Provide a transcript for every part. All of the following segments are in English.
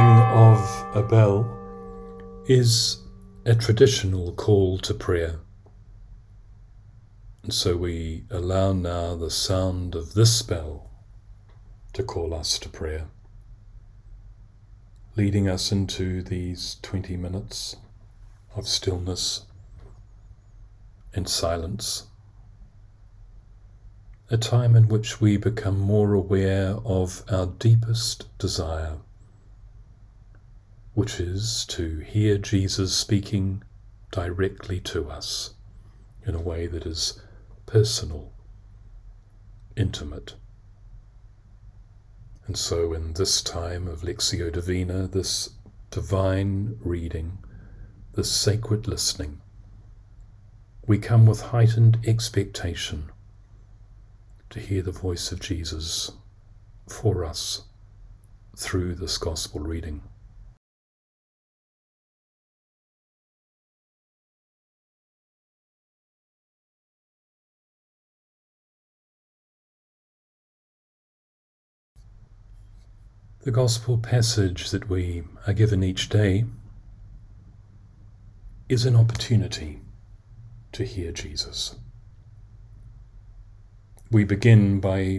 ringing of a bell is a traditional call to prayer. And so we allow now the sound of this bell to call us to prayer, leading us into these 20 minutes of stillness and silence, a time in which we become more aware of our deepest desire, which is to hear Jesus speaking directly to us in a way that is personal, intimate. And so in this time of Lectio Divina, this divine reading, this sacred listening, we come with heightened expectation to hear the voice of Jesus for us through this gospel reading. The gospel passage that we are given each day is an opportunity to hear Jesus. We begin by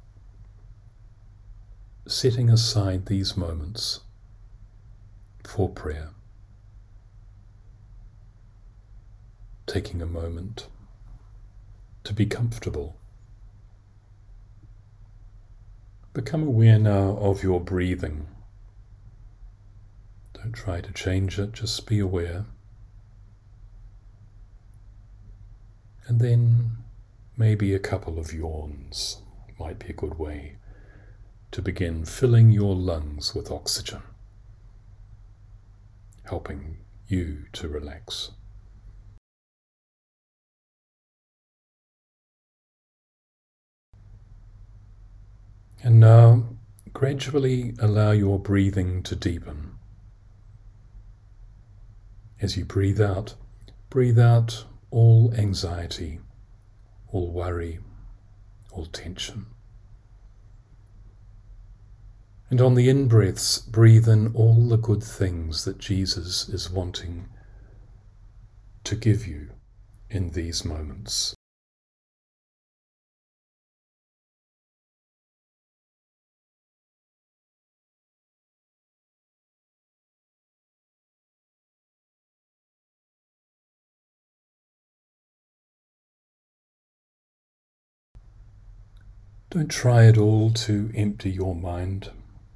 setting aside these moments for prayer, taking a moment to be comfortable. Become aware now of your breathing. Don't try to change it, just be aware. And then maybe a couple of yawns might be a good way to begin filling your lungs with oxygen, helping you to relax. And now, gradually allow your breathing to deepen. As you breathe out all anxiety, all worry, all tension. And on the in-breaths, breathe in all the good things that Jesus is wanting to give you in these moments. Don't try at all to empty your mind.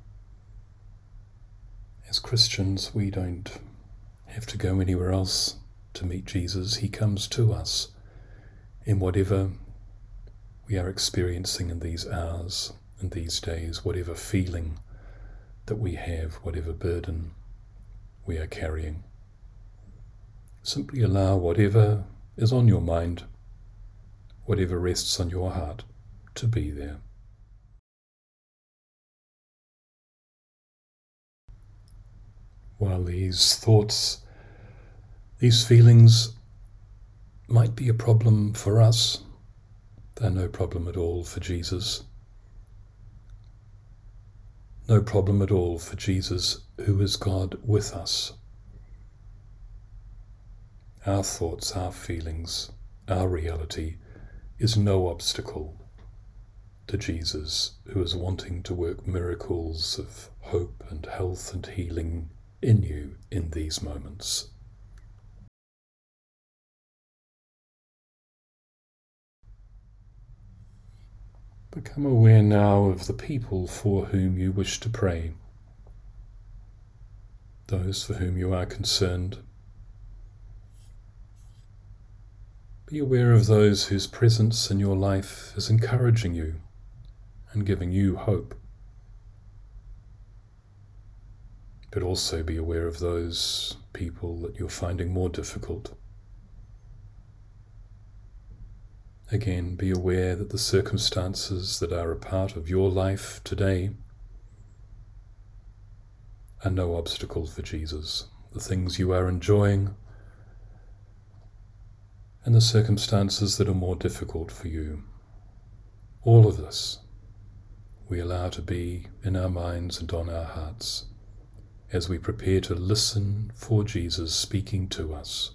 As Christians, we don't have to go anywhere else to meet Jesus. He comes to us in whatever we are experiencing in these hours, in these days, whatever feeling that we have, whatever burden we are carrying. Simply allow whatever is on your mind, whatever rests on your heart, to be there. While these thoughts, these feelings might be a problem for us, they're no problem at all for Jesus. No problem at all for Jesus, who is God with us. Our thoughts, our feelings, our reality is no obstacle to Jesus, who is wanting to work miracles of hope and health and healing in you in these moments. Become aware now of the people for whom you wish to pray, those for whom you are concerned. Be aware of those whose presence in your life is encouraging you and giving you hope. But also be aware of those people that you're finding more difficult. Again, be aware that the circumstances that are a part of your life today are no obstacle for Jesus. The things you are enjoying and the circumstances that are more difficult for you. All of this we allow to be in our minds and on our hearts as we prepare to listen for Jesus speaking to us.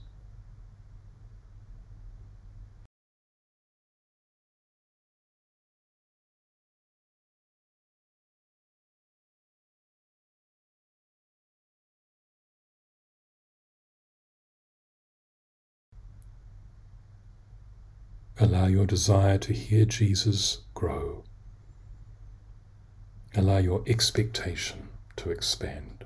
Allow your desire to hear Jesus grow. Allow your expectation to expand.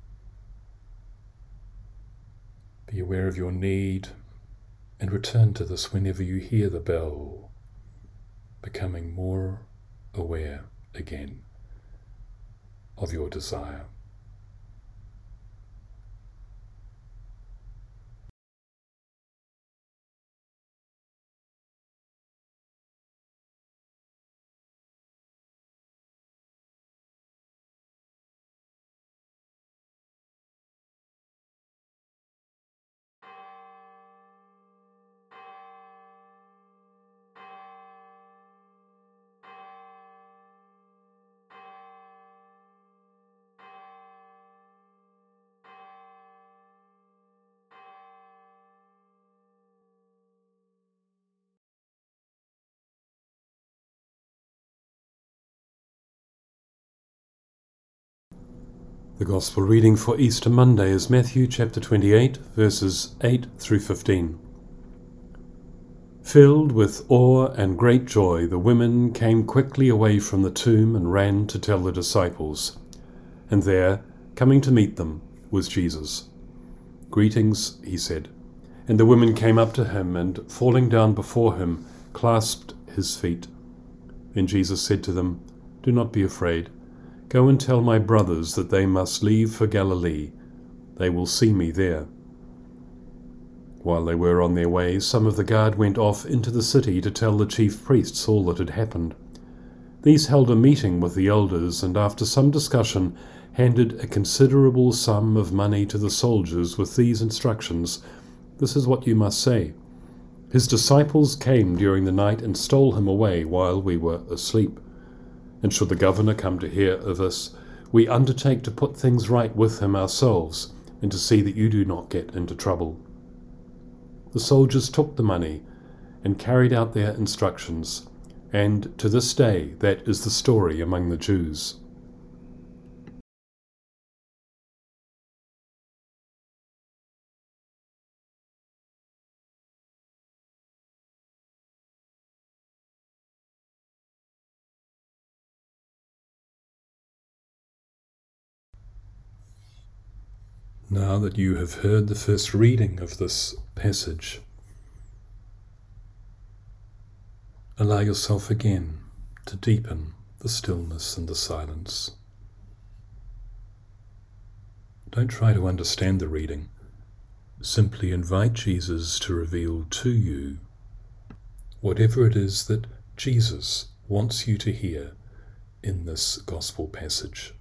Be aware of your need and return to this whenever you hear the bell, becoming more aware again of your desire. The Gospel reading for Easter Monday is Matthew chapter 28, verses 8 through 15. Filled with awe and great joy, the women came quickly away from the tomb and ran to tell the disciples. And there, coming to meet them, was Jesus. "Greetings," he said. And the women came up to him and, falling down before him, clasped his feet. Then Jesus said to them, "Do not be afraid. Go and tell my brothers that they must leave for Galilee. They will see me there." While they were on their way, some of the guard went off into the city to tell the chief priests all that had happened. These held a meeting with the elders, and after some discussion handed a considerable sum of money to the soldiers with these instructions: "This is what you must say. His disciples came during the night and stole him away while we were asleep. And should the governor come to hear of us, we undertake to put things right with him ourselves and to see that you do not get into trouble." The soldiers took the money and carried out their instructions, and to this day that is the story among the Jews. Now that you have heard the first reading of this passage, allow yourself again to deepen the stillness and the silence. Don't try to understand the reading. Simply invite Jesus to reveal to you whatever it is that Jesus wants you to hear in this gospel passage.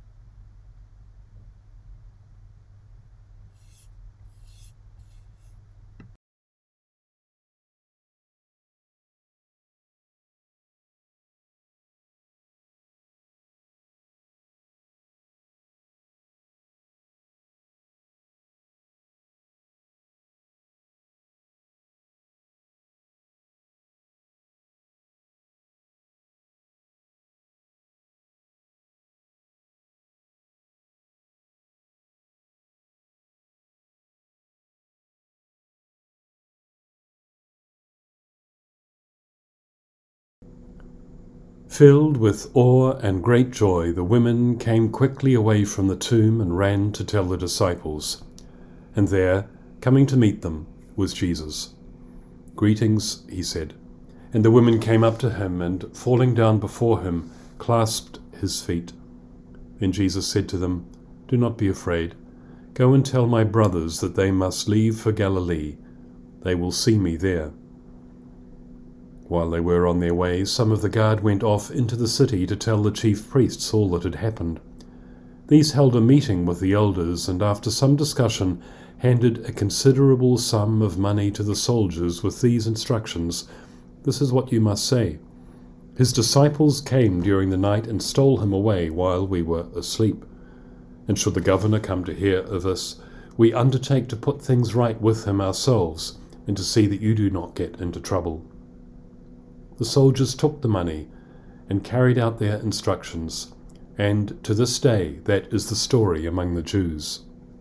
Filled with awe and great joy, the women came quickly away from the tomb and ran to tell the disciples. And there, coming to meet them, was Jesus. "Greetings," he said. And the women came up to him and, falling down before him, clasped his feet. Then Jesus said to them, "Do not be afraid. Go and tell my brothers that they must leave for Galilee. They will see me there." While they were on their way, some of the guard went off into the city to tell the chief priests all that had happened. These held a meeting with the elders, and after some discussion handed a considerable sum of money to the soldiers with these instructions: "This is what you must say. His disciples came during the night and stole him away while we were asleep. And should the governor come to hear of us, we undertake to put things right with him ourselves and to see that you do not get into trouble." The soldiers took the money and carried out their instructions, and to this day that is the story among the Jews.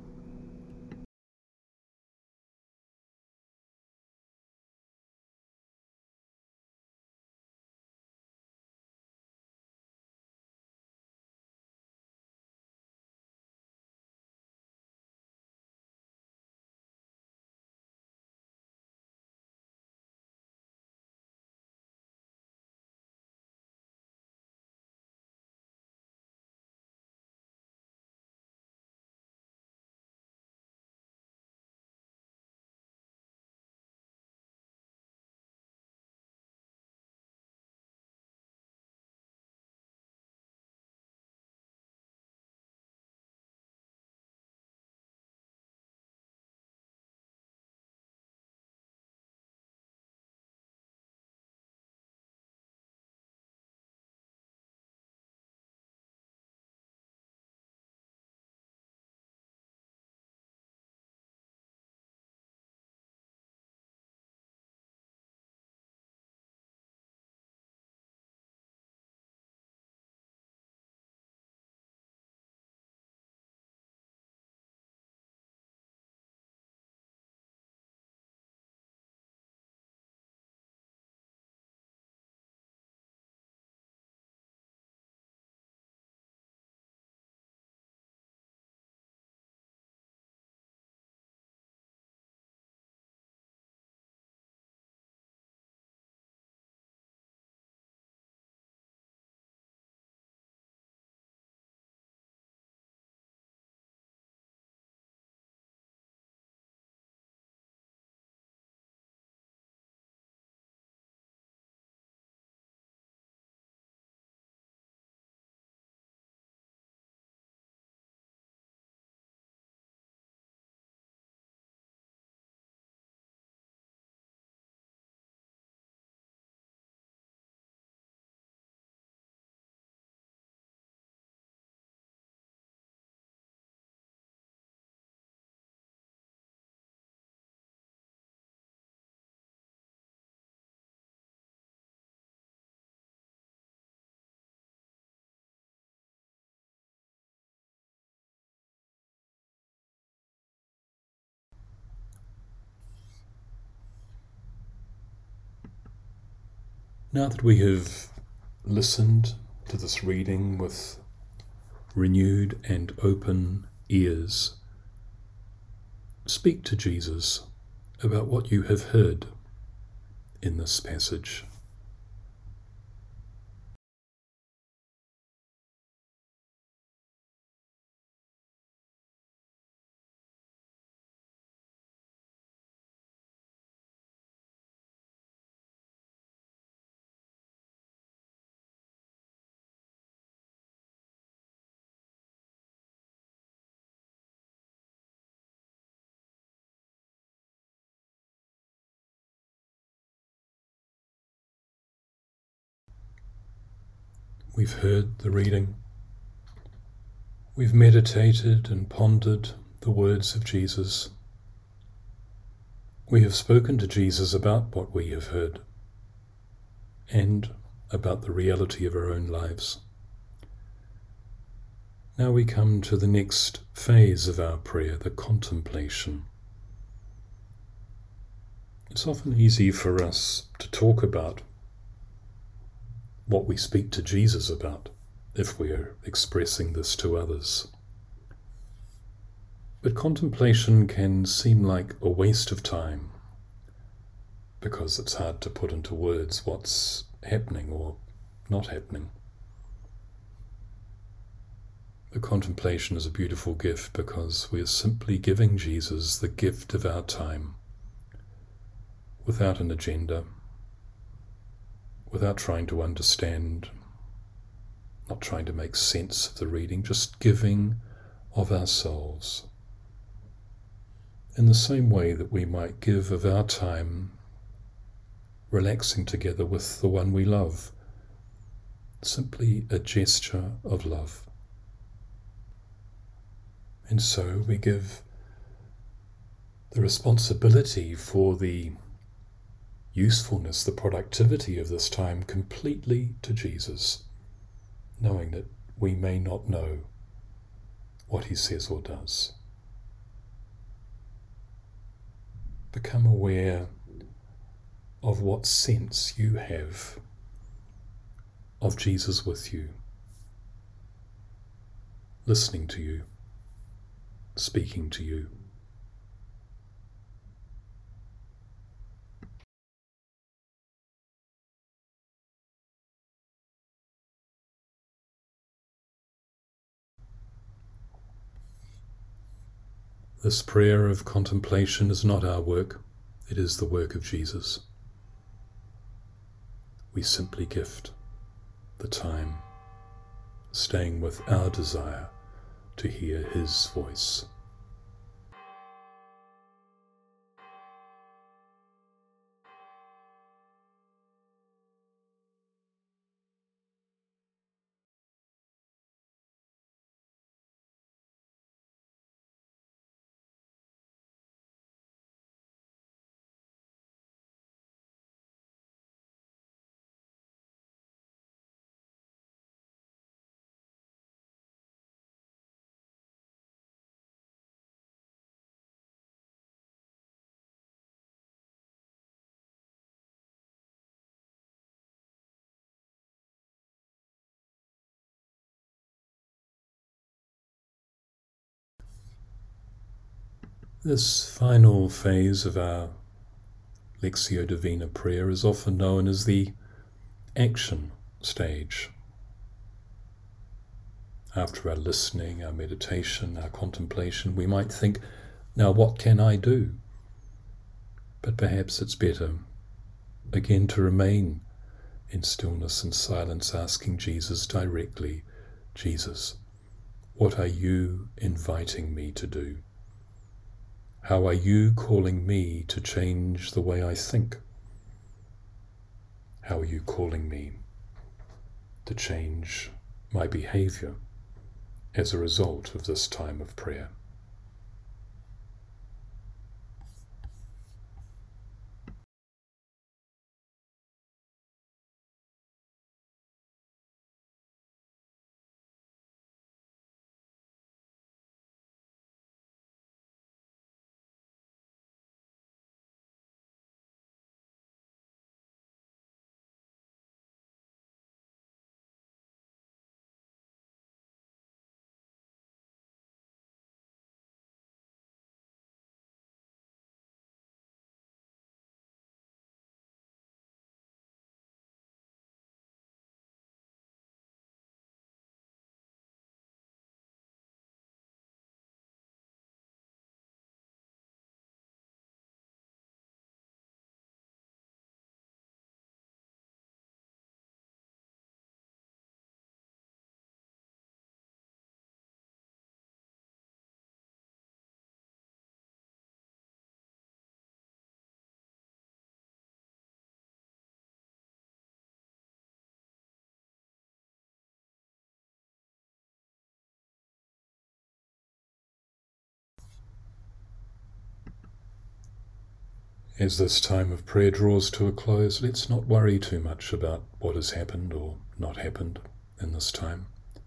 Now that we have listened to this reading with renewed and open ears, speak to Jesus about what you have heard in this passage. We've heard the reading. We've meditated and pondered the words of Jesus. We have spoken to Jesus about what we have heard and about the reality of our own lives. Now we come to the next phase of our prayer, the contemplation. It's often easy for us to talk about what we speak to Jesus about if we are expressing this to others. But contemplation can seem like a waste of time because it's hard to put into words what's happening or not happening. The contemplation is a beautiful gift because we are simply giving Jesus the gift of our time without an agenda, without trying to understand, not trying to make sense of the reading, just giving of ourselves. In the same way that we might give of our time relaxing together with the one we love, simply a gesture of love. And so we give the responsibility for the usefulness, the productivity of this time completely to Jesus, knowing that we may not know what he says or does. Become aware of what sense you have of Jesus with you, listening to you, speaking to you. This prayer of contemplation is not our work, it is the work of Jesus. We simply gift the time, staying with our desire to hear his voice. This final phase of our Lectio Divina prayer is often known as the action stage. After our listening, our meditation, our contemplation, we might think, now what can I do? But perhaps it's better, again, to remain in stillness and silence, asking Jesus directly, Jesus, what are you inviting me to do? How are you calling me to change the way I think? How are you calling me to change my behavior as a result of this time of prayer? As this time of prayer draws to a close, let's not worry too much about what has happened or not happened in this time.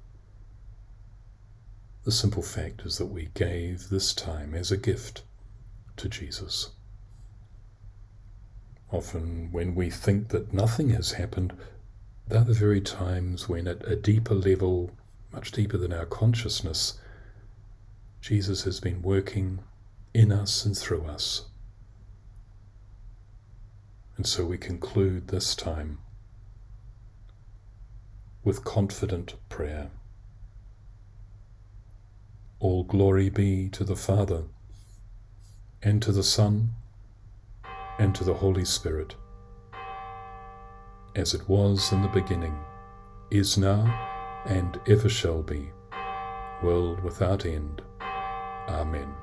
The simple fact is that we gave this time as a gift to Jesus. Often when we think that nothing has happened, they're the very times when at a deeper level, much deeper than our consciousness, Jesus has been working in us and through us. And so we conclude this time with confident prayer. All glory be to the Father, and to the Son, and to the Holy Spirit, as it was in the beginning, is now, and ever shall be, world without end. Amen.